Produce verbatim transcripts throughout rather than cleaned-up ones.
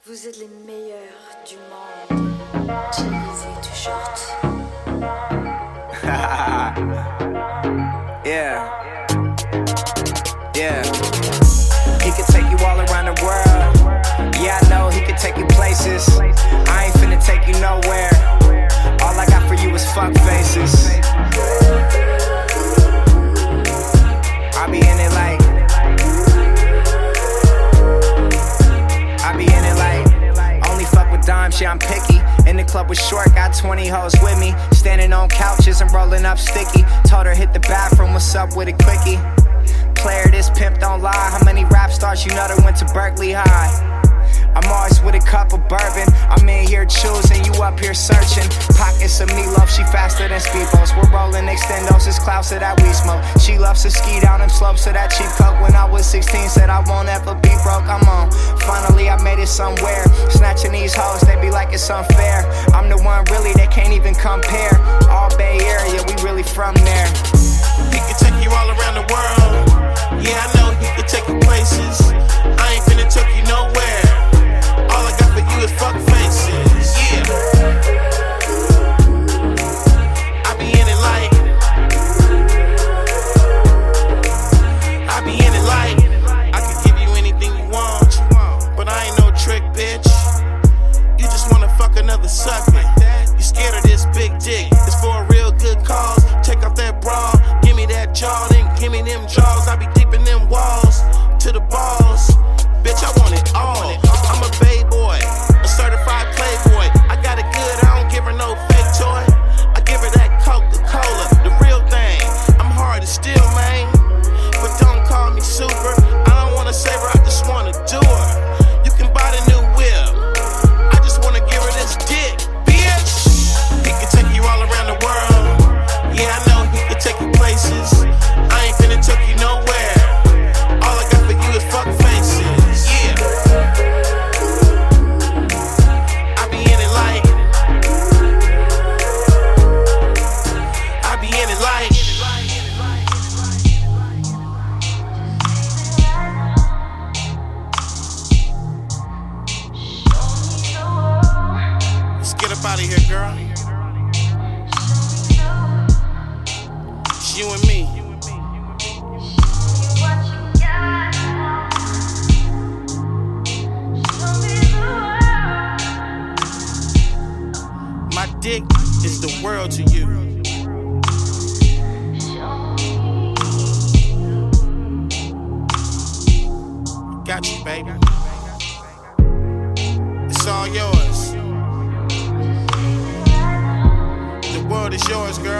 Vous êtes les meilleurs du monde. Jeans et t-shirt. Yeah. Yeah. He could take you all around the world. Yeah, I know he could take you places. I ain't finna take you nowhere. All I got for you is fuck faces. I be in it like I be in it like only fuck with dimes, yeah, I'm picky. In the club with short, got twenty hoes with me. Standing on couches and rolling up sticky. Told her hit the bathroom, what's up with a quickie? Player, this pimp don't lie. How many rap stars you know that went to Berkeley High? I'm always with a cup of bourbon. I'm in here choosing, you up here searching. Pockets of meatloaf, she faster than speedboats. We're rolling extendos, it's clouds of that we smoke. She loves to ski down them slopes of that cheap coke. When I was sixteen, said I won't ever be broke. I'm on. Finally, I made it somewhere. Snatching these hoes, they be like it's unfair. I'm the one really, they can't even compare. All Bay Area, we really from there. He could take you all around the world. Yeah, I know he could take you places. I ain't finna take you nowhere. All I got for you is fuck faces. Yeah. I be in it like I be in it like I can give you anything you want, but I ain't no trick, bitch. You just wanna fuck another sucker. You scared of this big dick? It's for a real good cause. Take off that bra, give me that jaw, then give me them jaws. I be deep in them walls to the balls. Bitch, I want it all. I'm a bay boy, a certified playboy. I got it good, I don't give her no fake toy. I give her that Coca-Cola, the real thing. I'm hard to steal, man, but don't call me super. I don't wanna save her, I just wanna do her. You can buy the new whip, I just wanna give her this dick, bitch. He can take you all around the world. Yeah, I know he can take you places. I ain't finna take you nowhere. All I got for you is fuck faces. Out of here, girl. It's you and me. My dick is the world to you. Got you, baby. It's all yours. The world is yours, girl.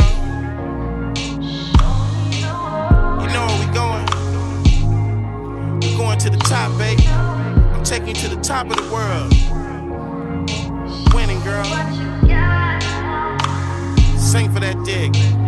You know where we going? We're going to the top, baby. I'm taking you to the top of the world. Winning, girl. Sing for that dick.